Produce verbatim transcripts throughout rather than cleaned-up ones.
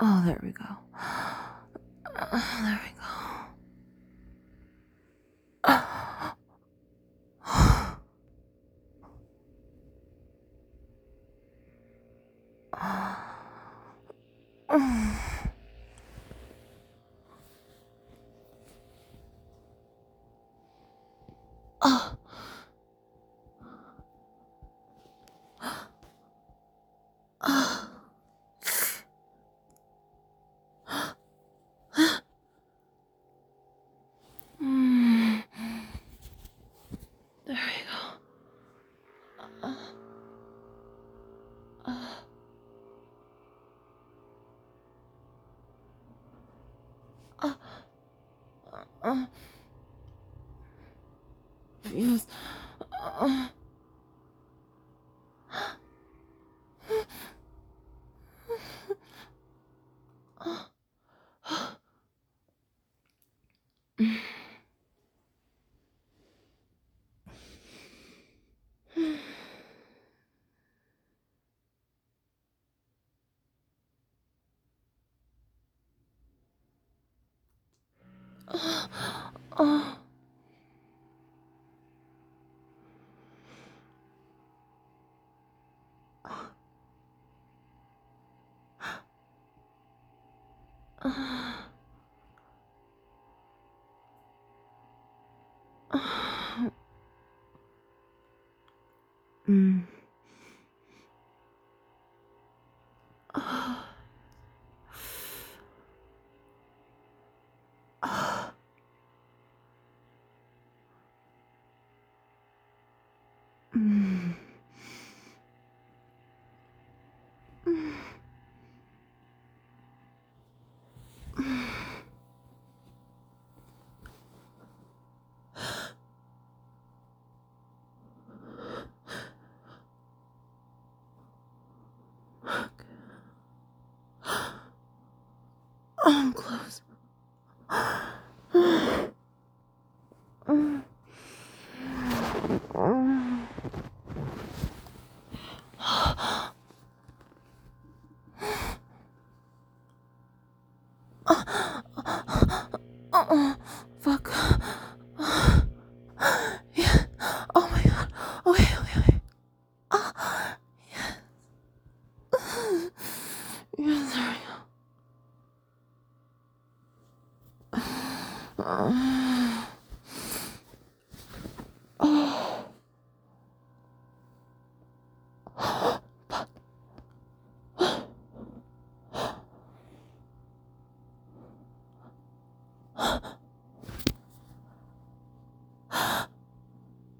Oh, there we go. Oh, there we go. Oh. Oh. Mm. There we go. Uh, uh, uh, uh, feels. Uh, uh, uh, uh, uh, mm. Uh, uh, mm. Mm. I'm close. Mm. Mm. Oh, fuck. Yeah. Oh my god. Okay, okay, okay. Ah, yes. Yes, there we go. Oh.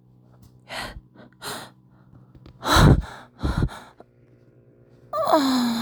Oh.